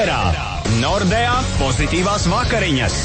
ēterā Nordea pozitīvās vakariņas.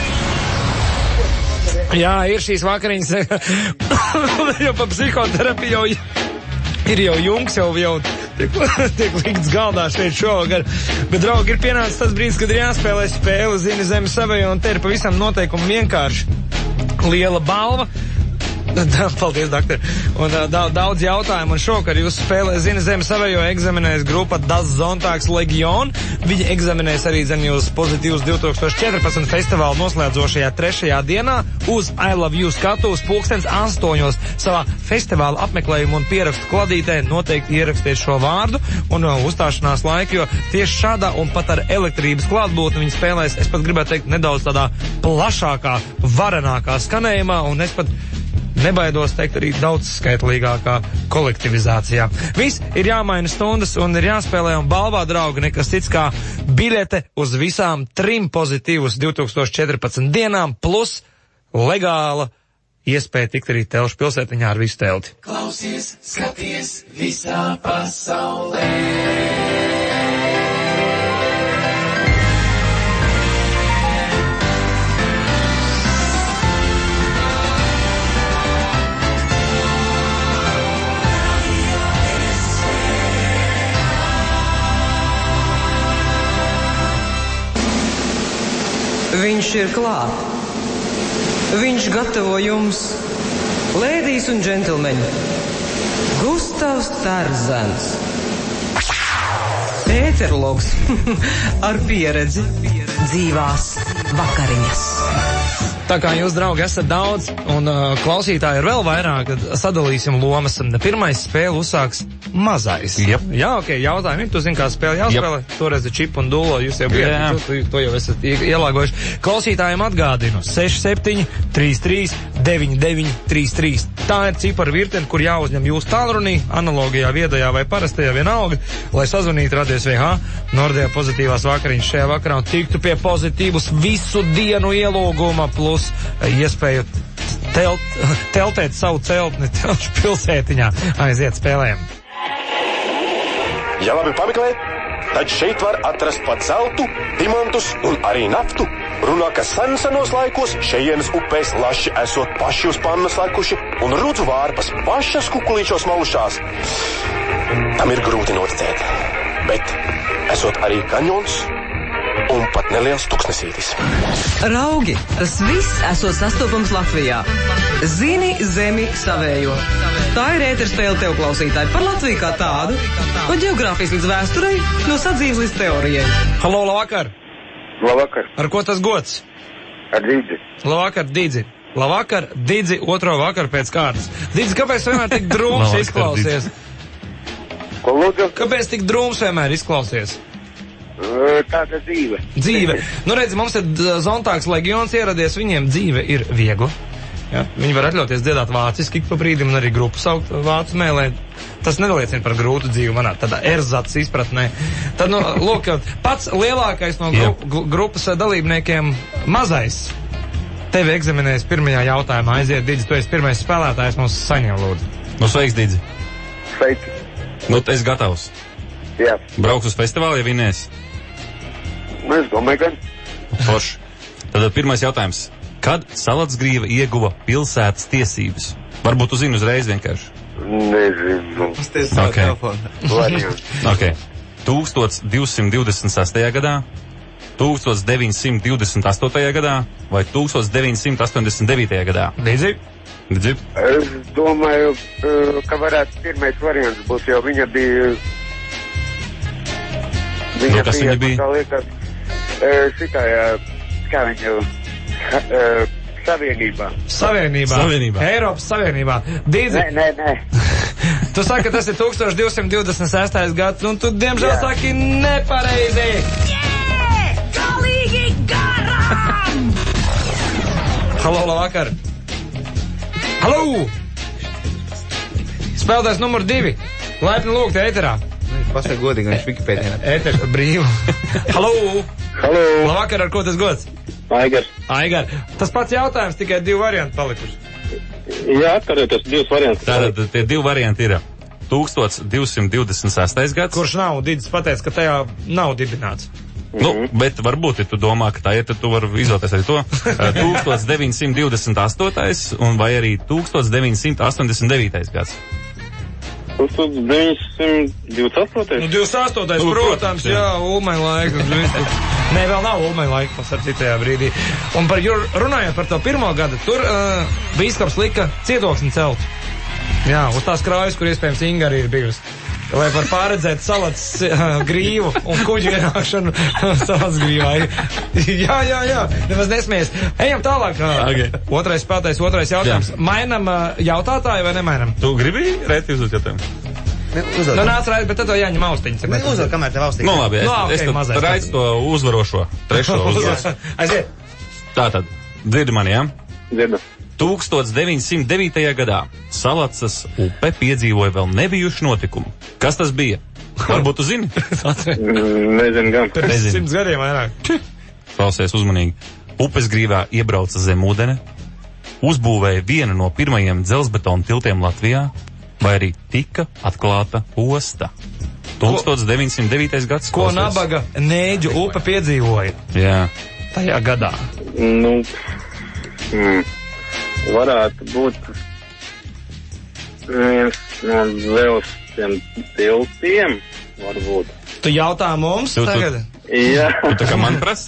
Jā, ir šīs vakariņas, jau pa psihoterapiju ir jau Jungs, jau tiek likts galdā šeit šovakar. Bet, draugi, ir pienācis tas brīdis, kad ir jāspēlē spēle Zini zemi savējo, un te ir pavisam noteikumi vienkārši. Liela balva. Paldies, doktor. Un daudz jautājumu, un šokar jūs spēlē Zini zemi savējo eksaminēs grupa Das Zontāks Legion. Viņi eksaminēs arī jūs pozitīvus 2014 festivālu noslēdzošajā 3. dienā uz I Love You skatuves 8:00 savā festivāla apmeklējumu un pierakstu kladītē noteikti ierakstiet šo vārdu un uzstāšanās laiku, jo tieši šādā un pat ar elektrības klātbūtni viņi spēlēs, es pat gribētu teikt, nedaudz tādā plašākā, varenākā skanējumā, un es pat nebaidos teikt arī daudz skaitlīgākā kolektivizācijā. Viss ir jāmaina stundas un ir jāspēlē, un balvā, draugi, nekas cits kā biļete uz visām 3 pozitīvus 2014 dienām plus legāla iespēja tikt arī Telšu pilsētiņā ar visu telti. Klausies, skaties visā pasaulē. Viņš ir klāt. Viņš gatavo jums, lēdijas un džentelmeņi, Gustavs Tarzans. Ēterlogs ar pieredzi dzīvās vakariņas. Tā kā jūs, draugi, esat daudz un klausītāji ir vēl vairāk, tad sadalīsim lomas. Pirmais spēle uzsāks mazais. Yep. Jā, ok, jautājumi. Tu zini, kā spēle jāspēlē? Yep. Toreiz ir čip un dulo, jūs jau bijat, to jau esat ielāgojuši. Klausītājiem atgādinu 67 33 99 33. Tā ir ciparu virtene, kur jāuzņem jūsu tālrunī, analogijā, viedajā vai parastajā vienalga, lai sazvanītu radies VH Nordea pozitīvās vakariņas šajā vakarā un tiktu pie pozitīvus visu dienu ielūguma plus iespēju teltēt savu celtni Telšu pilsētiņā. Aiziet, spēlējam. Ja labi pameklē, tad šeit var atrast pat zeltu, dimantus un arī naftu. Runā, ka senos laikos šejienes upēs laši esot paši uz pannas lekuši un rudzu vārpas pašas kukulīšos malušās. Tam ir grūti noticēt, bet esot arī kaņons un pat neliels tuksnesītis. Raugi, tas viss esot sastopams Latvijā. Zini zemi savējo. Tā ir ēterspēle tev, klausītāji, par Latviju kā tādu, no ģeogrāfijas līdz vēsturei, no sadzīves līdz teorijai. Halo, labvakar! Labvakar! Ar ko tas gods? Ar Didzi. Labvakar, Didzi! Labvakar, Didzi, otro vakaru pēc kārtas. Didzi, kāpēc vienmēr tik drūms izklausies? Ko lūdzu? Kāpēc tik drūms vienmēr izklausies? Tāda dzīve. Dzīve. Nu, redzi, mums ir Zontāks Legions ieradies, viņiem dzīve ir viegla. Ja? Viņi var atļauties dziedāt vāciski ik pa brīdim un arī grupu saukt vācu mēlē. Tas neliecina par grūtu dzīvi manā tādā erzats izpratnē. Tad, nu, lūk, pats lielākais no grupas dalībniekiem mazais. Tevi eksaminēs pirmajā jautājumā. Aiziet, Didzi, tu esi pirmais spēlētājs, mums saņem, lūdzu. Nu, sveiks, Didzi. Sveiki. Nu, es gatavs. Jā. Brauks uz festivālu, ja vinēs? Es domāju, gan. Forši. Tad pirmais jautājums. Kad Salatsgrīva ieguva pilsētas tiesības? Varbūt tu zini uzreiz vienkārši. Nezinu. Okay. 1226. gadā, 1928. gadā vai 1989. gadā? Didzi? Es domāju, ka varētu pirmais variants būt, jo viņa bija... Kas viņa bija? Tā liekas, kā viņa Savienībā. Savienībā. Eiropas Savienībā. Didzi. Nē. Tu saki, ka tas ir 1226. gads, un tu, diemžēl, saki nepareizi. Galīgi garām! Halo, labvakar. Halo! Spēlētājs numur 2. Laipni lūgt ēterā. Pasaka godīgi, viņš Wikipēdijā. Ēters brīvu. Halo! Halo! Labvakar, ar ko tas gods? Aigar. Tas pats jautājums, tikai 2 varianti palikuši. Jā, atkarēties 2 varianti. Tātad tie 2 varianti ir 1226. gads. Kurš nav? Didis pateica, ka tajā nav dibināts. Nu, bet varbūt, ja tu domā, ka tā ir, tad tu vari izvēlēties arī to 1928. un vai arī 1989. gads. 1928. Nu, 28. protams, jā, Ulmaņa laika. Nē, vēl nav Ulmaņa laika, pasar citajā brīdī. Un runājot par to pirmo gadu, tur bīskaps lika cietoksni celt. Jā, uz tās krājas, kur iespējams Inga arī ir bijusi. Lai var pārredzēt salats grīvu un kuģu ienākšanu salats grīvā. Jā, nemaz nesmies. Ejam tālāk. Okay. Otrais jautājums. Jā. Mainam jautātāju vai nemainam? Tu gribi rēt uzdot jautājumu? Uzdod. Nu, nāc rēt, bet tad to jāņem austiņas. Uzdod, kamēr tev austiņas. Nu, labi, es tad raicu to uzvarošo, trešo uzvarošo. Aiziet. Tātad, dzirdi mani, jā? Dzirdu. 1909. gadā Salacas upe piedzīvoja vēl nebijušu notikumu. Kas tas bija? Varbūt tu zini? Nezinu gan. Pirms 100 gadiem vairāk. Klausies uzmanīgi. Upes grīvā iebrauca zemūdene, uzbūvēja vienu no pirmajiem dzelzbetona tiltiem Latvijā, vai arī tika atklāta osta. 1909. gads. Ko nabaga Nēģu upe piedzīvoja? Jā. Tajā gadā. Nu, varētu būt viens no vēl tiem tiltiem, varbūt. Tu jautā mums tagad? Jā. Tu tā kā man prasi?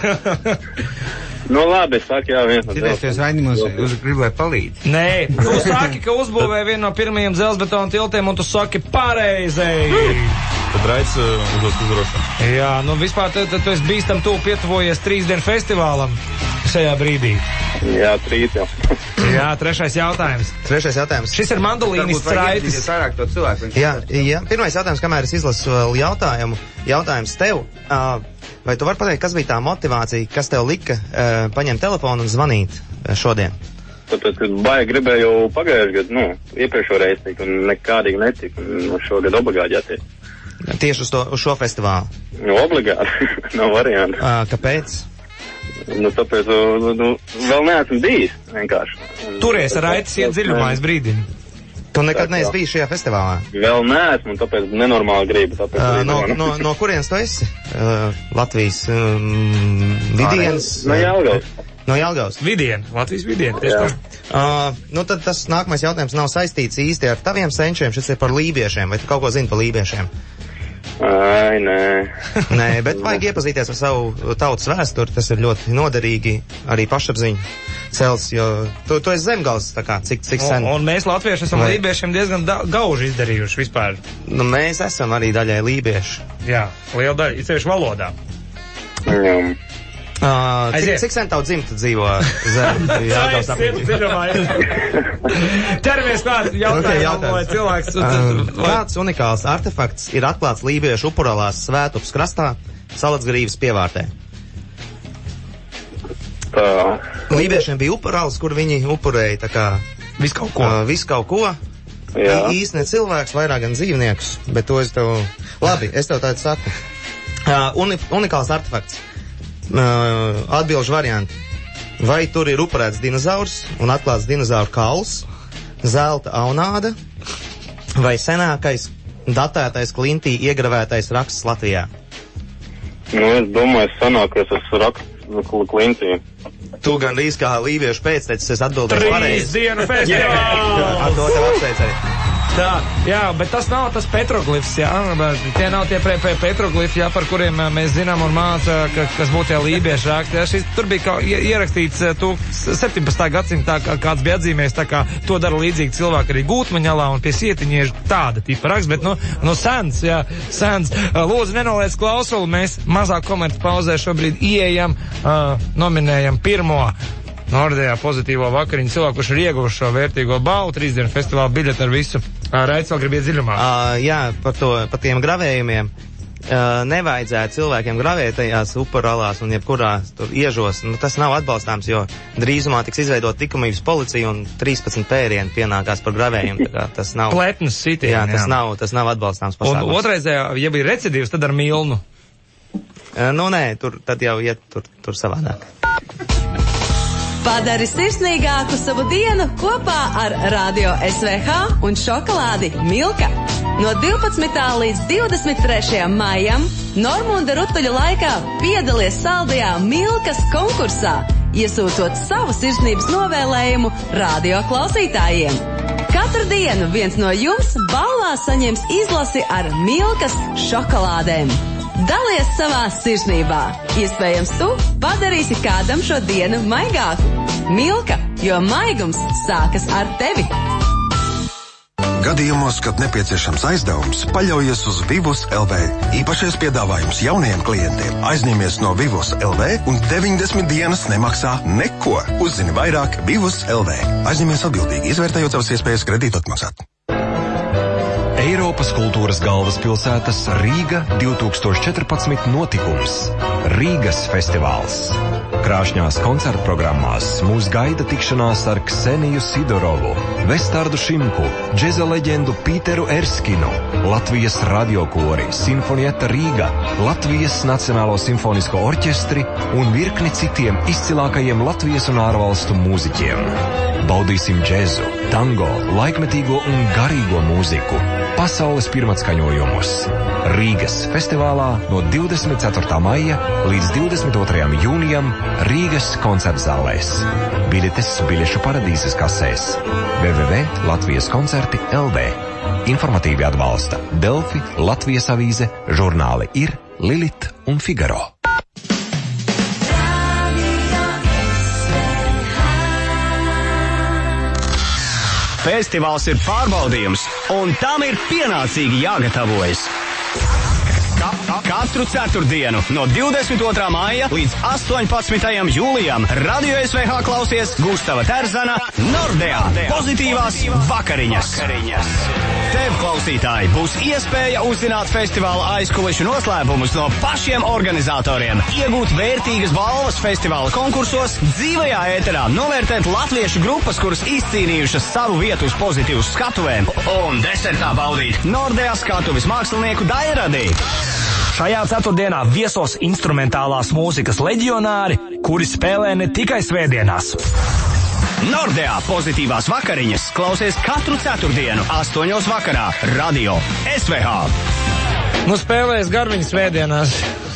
Nu labi, es saku, jā, viens no Citais tos vainimos gribu, lai palīdz. Nē, tu saki, ka uzbūvēja vienu no pirmajiem dzelzbetona tiltiem, un tu saki pareizēji. Tad raic uzvarošanu. Jā, nu vispār tu esi bīstam tuvu pietuvojies 3 dienu festivālam šajā brīdī. Jā, 3 jau. Jā, trešais jautājums. Šis ir mandolīnis straitis. Jā, pirmais jautājums, kamēr es izlasu vēl jautājums tev. Vai tu vari pateikt, kas bija tā motivācija, kas tev lika paņemt telefonu un zvanīt šodien? Tāpēc, ka baigi gribēju jau pagājuši gadu, iepriekšo reizi tik, un nekādīgi netika, un šogad obligāti jātiek. Tieši uz šo festivālu? Nu, obligāti, nav variantu. Kāpēc? Nu, tāpēc, vēl neesmu bijis, vienkārši. Turies ar aitas iet dziļumā, es brīdinu. Tu nekad neesi bijis šajā festivālā? Vēl neesmu, un tāpēc nenormāli gribu. No kurienes tu esi? Latvijas vidienas? No Jelgavas. No Jelgavas? Latvijas vidien, tieši tā. Nu tad tas nākamais jautājums nav saistīts īsti ar taviem senčiem, šis ir par lībiešiem. Vai tu kaut ko zini par lībiešiem? Ai, nē. Nē, bet vajag iepazīties ar savu tautas vēsturi, tas ir ļoti noderīgi, arī pašapziņu cels, jo tu esi zemgals, tā kā, cik sen. Un mēs latvieši esam lībiešiem diezgan gauži izdarījuši vispār. Nu, mēs esam arī daļai lībieši. Jā, liela daļa, it sevišķi valodā. Cik sen tavu dzimtu dzīvo zem Jelgavas apvidū? Ķeramies klāt jautājumu, lai cilvēks... Kāds unikāls artefakts ir atklāts lībiešu upuralās Svētupas krastā, Salacgrīvas pievārtē? Lībiešiem bija upurāls, kur viņi upurēja tā kā... Visu kaut ko. Īsti ne cilvēks, vairāk gan dzīvniekus, bet to es tev... Labi, es tev tādu saku. Unikāls artefakts. Atbilžu varianti. Vai tur ir upurēts dinozaurs un atklāts dinozauru kauls, zelta aunāda, vai senākais datētais klintī iegravētais raksts Latvijā? Nu, es domāju, senākais raksts klintī. Tu gan rīz kā lībiešu pēctecis, es atbildēju pareizi. 3 dienu festivāls! Ar to tev apsveic arī. Tā, jā, bet tas nav tas petroglifs, jā, tie nav tie petroglifi, jā, par kuriem mēs zinām un māca, kas būtu tie lībiešu raksti, jā, tur bija ierakstīts 17. gadsimtā, kāds bija atzīmējis, tā kā to dara līdzīgi cilvēki arī Gūtmaņalā un pie Sietiņiešu tāda tipa raksts, bet, sens, jā, sens. Lūdzu, nenoliec klausuli, mēs mazāk komerci pauzē šobrīd ieejam, nominējam pirmo Nordea pozitīvo vakariņu cilvēku, kurš ir ieguvuši šo vērtīgo balvu, 3 dienu festivāla biļeti ar visu. Raids vēl grib iet dziļumā. Jā, par tiem gravējumiem. Nevajadzētu cilvēkiem gravēt tajās upuralās un jebkurās tur iežos. Nu, tas nav atbalstāms, jo drīzumā tiks izveidot likumības policija un 13 pērieni pienākās par gravējumu. Tas nav... Pletnes sitieni. Jā, tas nav atbalstāms pasākums. Un otraizējā, ja bija recidīvs, tad ar milnu. Nu, nē, tad jau iet tur savādāk. Padari sirsnīgāku savu dienu kopā ar Radio SVH un šokolādi Milka. No 12. līdz 23. maijam Normunda Rutuļa laikā piedalies saldajā Milkas konkursā, iesūtot savu sirsnības novēlējumu radio klausītājiem. Katru dienu viens no jums balvā saņems izlasi ar Milkas šokolādēm. Dalies savā sirsnībā. Iespējams, tu padarīsi kādam šo dienu maigāku. Milka, jo maigums sākas ar tevi. Gadījumos, kad nepieciešams aizdevums, paļaujies uz Vivus LV. Īpašais piedāvājums jauniem klientiem. Aizņemies no Vivus LV un 90 dienas nemaksā neko. Uzzini vairāk Vivus LV. Aizņemies atbildīgi, izvērtējot savas iespējas kredītu atmaksāt. Eiropas kultūras galvaspilsētas Rīga 2014 notikums. Rīgas festivāls. Krāšņās koncertprogrammās mūs gaida tikšanās ar Kseniju Sidorovu, Vestardu Šimku, džeza leģendu Pīteru Erskinu, Latvijas radiokori, Sinfonieta Rīga, Latvijas Nacionālo simfonisko orķestri un virkni citiem izcilākajiem Latvijas un ārvalstu mūziķiem. Baudīsim džezu, tango, laikmetīgo un garīgo mūziku. Pasaules pirmatskaņojumus. Rīgas festivālā no 24. maija līdz 22. jūnijam Rīgas koncertzālēs. Biļetes biļešu paradīzes kasēs. www.latviaskoncerti LV. Informatīvi atbalsta Delfi, Latvijas avīze, žurnāli Ir, Lilit un Figaro. Festivāls ir pārbaudījums, un tam ir pienācīgi jāgatavojas. Katru ceturtdienu no 22. maija līdz 18. jūlijam Radio SVH klausies Gustava Terzana Nordea pozitīvās vakariņas. Tev, klausītāji, būs iespēja uzzināt festivāla aizkulišu noslēpumus no pašiem organizatoriem, iegūt vērtīgas balvas festivāla konkursos, dzīvajā ēterā novērtēt latviešu grupas, kuras izcīnījušas savu vietu uz pozitīvu skatuvēm, un desertā baudīt Nordea skatuves mākslinieku daļradī. Šajā ceturtdienā viesos instrumentālās mūzikas leģionāri, kuri spēlē ne tikai svētdienās. Nordea pozitīvās vakariņas klausies katru ceturtdienu 8. vakarā Radio SVH. Nu spēlēs Garviņu svētdienās.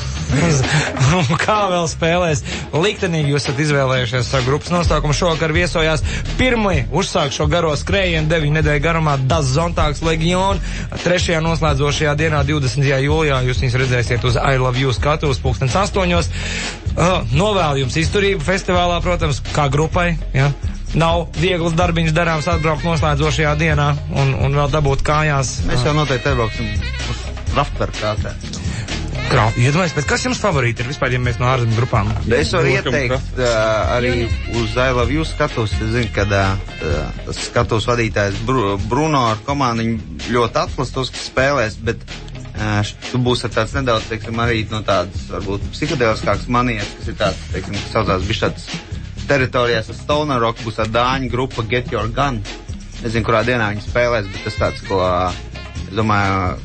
Kā vēl spēlēs? Liktenīgi jūs esat izvēlējušies savu grupas nosaukumu. Šovakar viesojās pirmie uzsāk šo garo skrējienu 9 nedēļu garumā Das Zontāgs Legion. 3. noslēdzošajā dienā 20. jūlijā jūs viņus redzēsiet uz I Love You skatuves 8:00. Novēlu jums izturību festivālā, protams, kā grupai, ja? Nav viegls darbiņš darāms atbraukt noslēdzošajā dienā un vēl dabūt kājās. Mēs jau noteikti atbrauksim uz Kraftwerk kātē. Iedomājies, bet kas jums favorīti ir vispār, ja mēs no ārzemju grupām? Es varu ieteikt arī uz I Love You skatuves. Es zinu, ka tas skatuves vadītājs Bruno ar komandu, viņi ļoti atklās tos, kas spēlēs, bet tu būsi ar tāds nedaudz, teiksim, arī no tādas, varbūt, psihedeliskākas manieres, kas ir tāds, teiksim, kas saucās bišķi teritorijās ar Stoner Rock, būs ar dāņu grupa Get Your Gun. Nezinu, kurā dienā viņi spēlēs, bet tas tāds, ko, es domāju,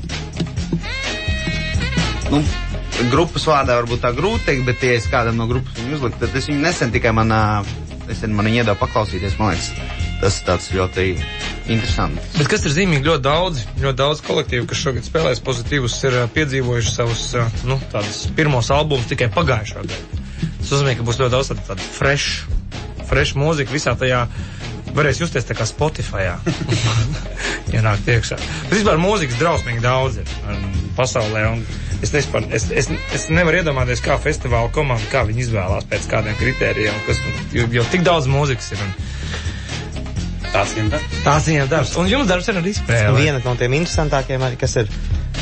grupas vārdā varbūt tā grūti teikt, bet ja es kādam no grupas viņu uzliku, tad es viņu nesen tikai man viņu iedāvu paklausīties, man liekas, tas tāds ļoti interesanti. Bet kas ir zīmīgi, ļoti daudz kolektīvu, kas šogad spēlēs pozitīvus, ir piedzīvojuši savus, tādus pirmos albumus tikai pagājušā gada. Es uzmanīju, ka būs ļoti daudz tāda fresh mūzika visā tajā, varēs justies tā kā Spotifyā. Ienākt iekšā. Bet vispār mūzikas drausmīgi daudz ir pasaulē, un es nevaru iedomāties, kā festivāla komanda, kā viņi izvēlās pēc kādiem kritērijiem, jo tik daudz mūzikas ir. Tāds viņiem darbs. Un jums darbs ir arī spēle. Viena no tiem interesantākiem arī, kas ir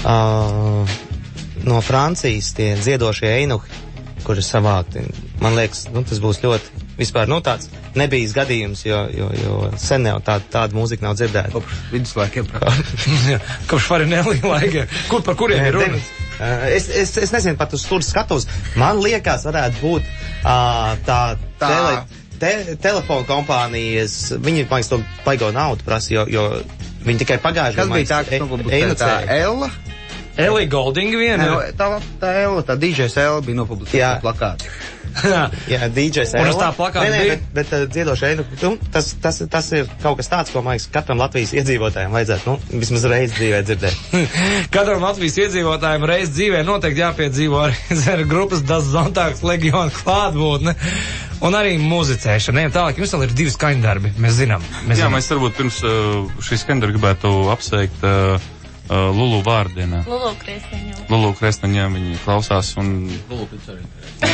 no Francijas, tie dziedošie einuhi, kuri ir savākti. Man liekas, tas būs ļoti vispār, tāds nebijis gadījums, jo sen jau tāda mūzika nav dzirdēta. Kopš viduslaikiem. Kopš Farinelli laikiem. Par kuriem ir runa? Es nezinu, pat uz tur skatos. Man liekas, varētu būt telefonu kompānijas, viņi, man liekas, to paigo naudu prasa, jo viņi tikai pagājuši. Kas bija tā, ka tā Ella? Elija Goldinga viena. Tā Ella, tā DJs Ella bija nopublicēta plakāti. Jā, DJs Un uz tā plakāta bija. Bet dziedošai, tas ir kaut kas tāds, ko, man liekas, katram Latvijas iedzīvotājiem vajadzētu, vismaz reizi dzīvē dzirdēt. Katram Latvijas iedzīvotājiem reizi dzīvē noteikti jāpiedzīvo arī grupas Das Zontāks Legiona klātbūtne. Un arī muzicēšana. Tālāk, jums vēl ir 2 skaņdarbi, mēs zinām. Jā, mēs varbūt pirms šī skaņdarba gribētu apsveikt Lulu vārdienā. Lulu Kresteņā viņi klausās un... Lulu pēc arī.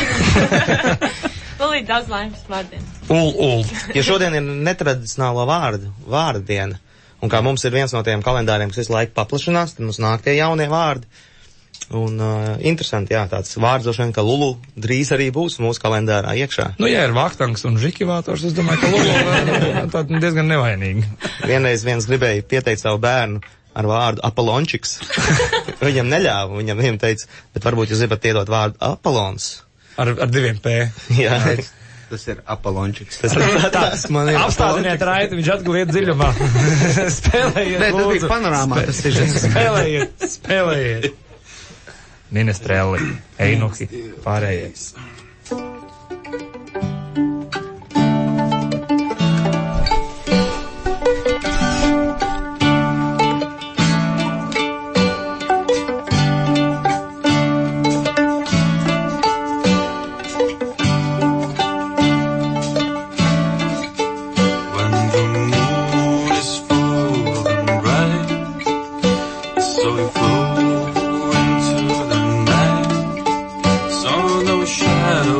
Lulīt daudz laimes vārdien. Ja šodien ir netradicionālo vārdu diena, un kā mums ir viens no tiem kalendāriem, kas visu laiku paplašinās, tad mums nāk tie jaunie vārdi. Un interesanti, jā, tāds vārds, ka Lulu drīz arī būs mūsu kalendārā iekšā. Ja ir Vaktangs un Žikivātors, es domāju, ka Lulu tā diezgan nevainīgi. Vienreiz viens gribēja pieteikt savu bērnu ar vārdu Apolončiks. Viņam neļāva, viņam teica, bet varbūt jūs gribat iedot vārdu Apolons. Ar 2 P. Jā. Tas ir Apolončiks. Tas man ir. Apstādiniet raiti, viņš atkal iet dziļumā. Spēlējiet, lūdzu. Tas bija panorāmā, tas ir. Spēlējiet. Minestrelli, Einuhi, pārējais. Shadow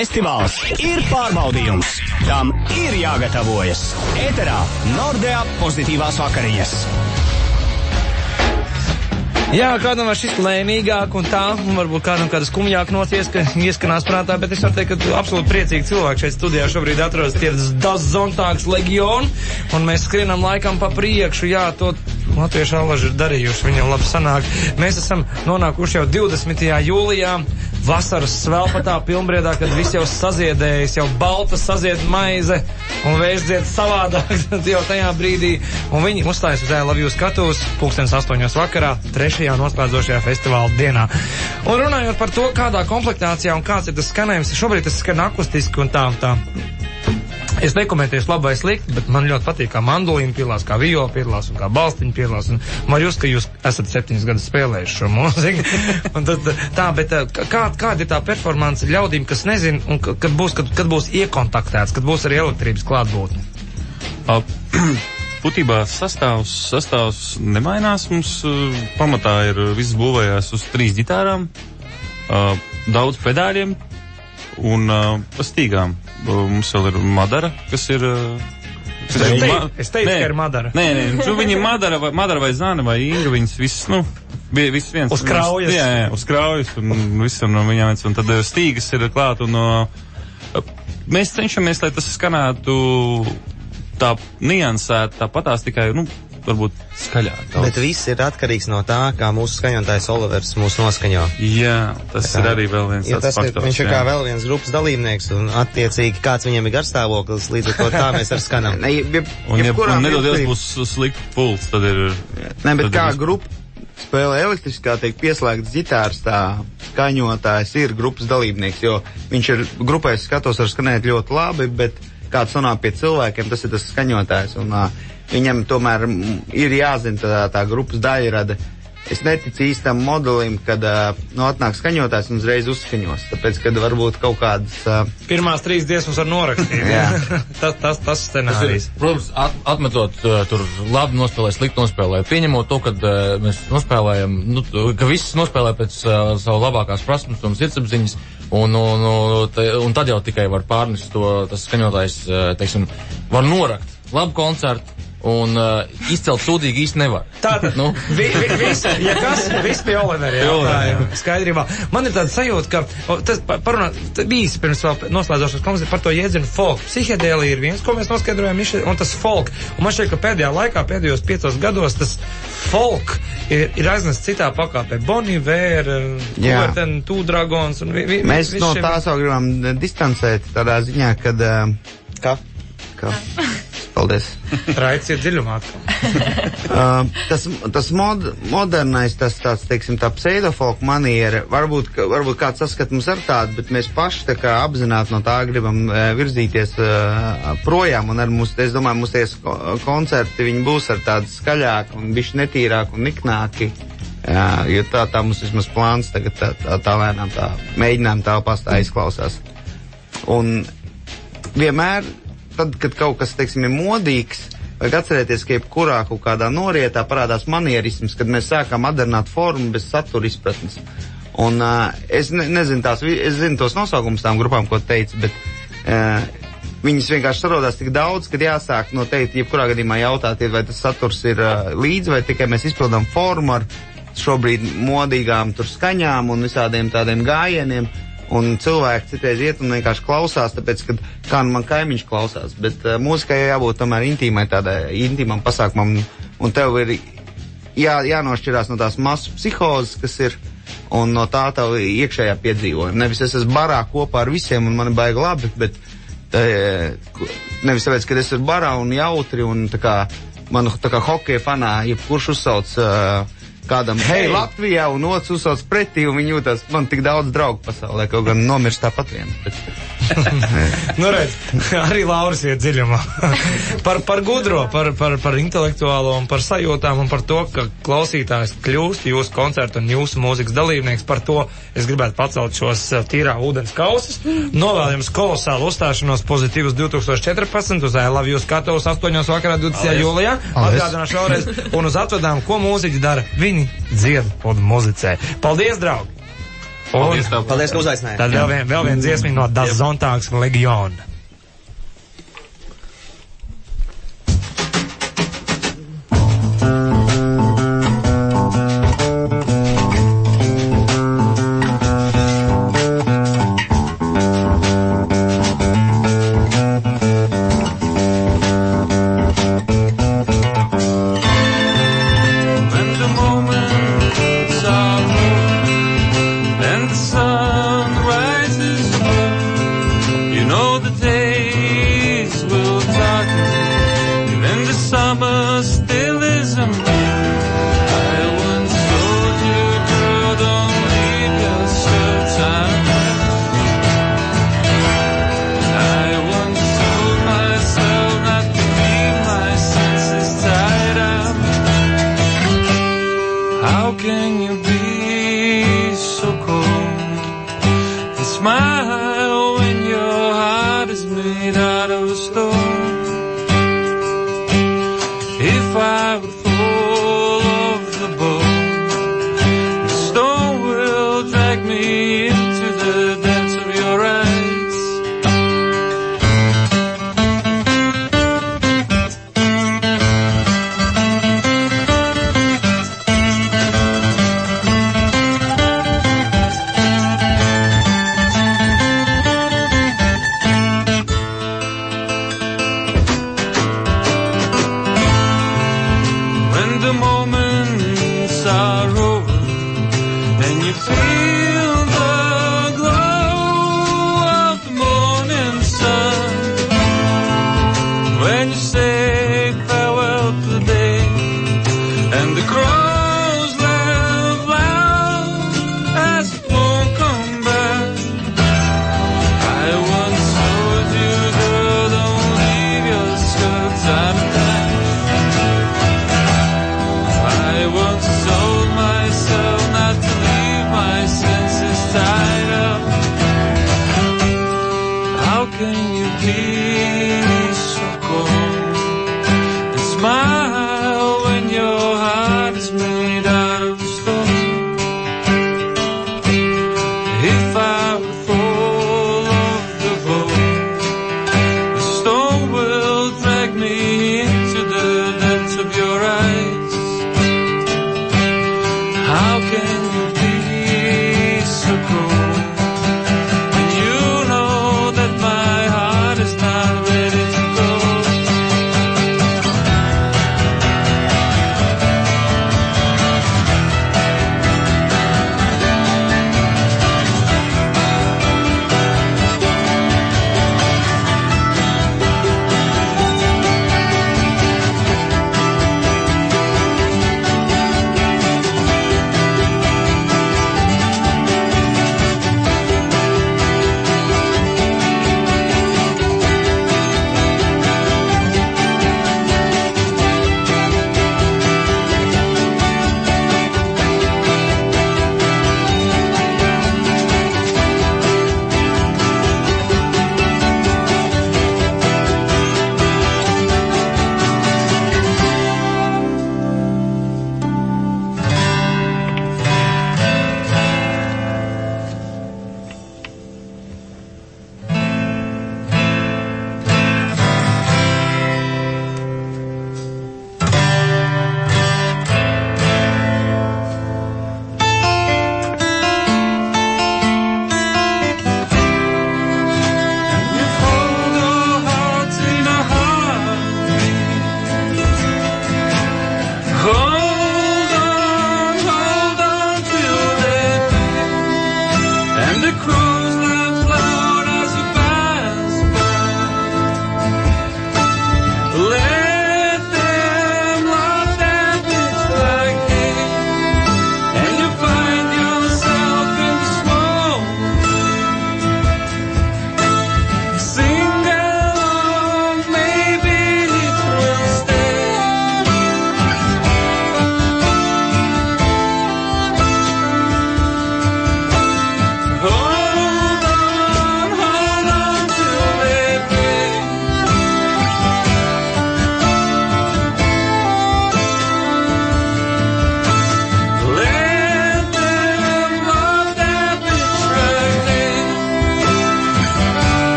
Festivāls ir pārbaudījums. Tam ir jāgatavojas. Ēterā Nordea pozitīvās vakariņas. Jā, kādam var šis lēmīgāk un tā, un varbūt kādam kāda skumjāk noties, ka ieskanās prātā, bet es varu teikt, ka absolūti priecīgi cilvēki šeit studijā šobrīd atrodas tie Das Zontāgs Legion, un mēs skrienam laikam pa priekšu, jā, to latviešu allaži ir darījuši, viņam labi sanāk. Mēs esam nonākuši jau 20. jūlijā, vasaras svelpatā pilnbriedā, kad viss jau saziedējas, jau balta sazied maize, un vējš dzied savādāk, jau tajā brīdī, un viņi uzstājas uz Ēlavju skatuves 8:00 vakarā, 3. noslēdzošajā festivāla dienā. Un runājot par to, kādā komplektācijā un kāds ir tas skanējums, šobrīd tas skan akustiski un tā. Es nekomentēšu labi vai slikti, bet man ļoti patīk, kā mandolīna piedalās, kā viola piedalās un kā balstiņa piedalās. Un man jūs, ka jūs esat 7 gadus spēlējuši šo mūziku. Un tad, tā, bet kāda ir tā performance ļaudīm, kas nezin, un kad būs iekontaktēts, kad būs arī elektrības klātbūtne? Būtībā sastāvs nemainās. Mums pamatā ir viss būvējās uz 3 ģitārām, daudz pedāļiem un stīgām. Mums vēl ir Madara, kas ir... Es teicu, ka ir Madara. Nē, viņi Madara vai Zana vai Inga, viņas viss, viss viens. Uz kraujas. Jā, uz kraujas un visam no viņām viens. Un tad stīgas ir klāt un mēs cenšamies, lai tas skanētu tā niansēt, tāpatās tikai, varbūt skaļāk. Bet viss ir atkarīgs no tā, kā mūsu skaņotājs Olivers mūs noskaņo. Jā, tas ir arī vēl viens tāds faktors. Viņš ir kā vēl viens grupas dalībnieks, un attiecīgi kāds viņam ir garstāvoklis, līdz ar to tā mēs arī skanam. Un nedodies būs slikti pults, tad ir... Ne, bet kā grupa spēlē elektriskā, tiek pieslēgts ģitārs, tā skaņotājs ir grupas dalībnieks, jo viņš ir grupai skatos ar skanēt ļoti labi, bet kāds sanāk pie cilvēkiem, tas ir tas skaņotājs, un viņam tomēr ir jāzina tā grupas daļrada. Es neticu īstam modelim, kad atnāk skaņotājs un uzreiz uzskaņos, tāpēc, kad varbūt kaut kādas... Pirmās 3 dziesmas var norakstīt. tas scenārijs. Protams, atmetot tur labi nospēlēt, slikti nospēlēt, pieņemot to, kad mēs nospēlējam, ka viss nospēlē pēc savu labākās prasmes un sirdsapziņas, un tad jau tikai var pārnest to, tas skaņotājs, teiksim, var norakt labu koncertu, un izcelt sūdīgi īsti nevar. Tātad, viss pie Oliveriem. Skaidrībā. Man ir tāda sajūta, ka tas parunāt bijis pirms vēl noslēdzošas koncerts par to jēdzienu folk. Psihedēlija ir viens, ko mēs noskaidrojam, un tas folk. Un man šķiet, ka pēdējā laikā, pēdējos 5 gados, tas folk ir aiznests citā pakāpē. Bon Iver, Two Dragons. Mēs no tā savu gribam distancēt tādā ziņā, kad... Kā? Paldies. Raits ir dziļumā. Tas modernais, tas tāds, teiksim, tā pseidofolk maniera, varbūt kāds saskat mums ar tādu, bet mēs paši tā kā apzināti no tā gribam virzīties projām, un ar mums, es domāju, mums ties koncerti, viņi būs ar tādu skaļāku un bišķi netīrāku un niknāki, jo tā mums vismaz plāns tagad tā lēnām tā mēģinām telpās tā izklausās. Un vienmēr tad, kad kaut kas, teiksim, ir modīgs, vajag atcerēties, ka jebkurā kaut kādā norietā parādās manierisms, kad mēs sākam modernāt formu bez satura izpratnes. Un es nezinu es zinu tos nosaukumus tām grupām, ko teicu, bet viņas vienkārši sarodās tik daudz, kad jāsāk noteikti jebkurā gadījumā jautāt, vai tas saturs ir līdzi, vai tikai mēs izpildām formu ar šobrīd modīgām tur skaņām un visādiem tādiem gājieniem. Un cilvēki citreiz iet un vienkārši klausās, tāpēc, ka kā man kaimiņš klausās, bet mūzikai jābūt tomēr intīmai, tādai intīmam pasākumam, un tev ir jānošķirās no tās masu psihozes, kas ir, un no tā tev iekšējā piedzīvojuma. Nevis es esmu barā kopā ar visiem, un man ir baigi labi, bet nevis tāpēc, ka es esmu barā un jautri, un tā kā manu tā kā hokeja fanā, jebkurš uzsauc kādam, hei, Latvijā, un otrs uzsauc pretī, un viņi jūtas, man tik daudz draugu pasaulē, kaut gan nomirst tāpat vien. Redz, arī Lauris iet dziļumā. par gudro, par intelektuālo un par sajūtām un par to, ka klausītājs kļūst jūsu koncertu un jūsu mūzikas dalībnieks. Par to es gribētu pacelt šos tīrā ūdens kausus. Novēl jums kolosālu uzstāšanos pozitīvus 2014 uz Ēlavju skatuves 8:00 vakarā 20. jūlijā. Atgādināšu vēlreiz. Un uz atvedām, ko mūziķi dara. Viņi dzied un muzicē. Paldies, draugi! Paldies, ka uzaicināji. Tad vēl vien dziesmiņa no Das Zontāgs Legion. When you say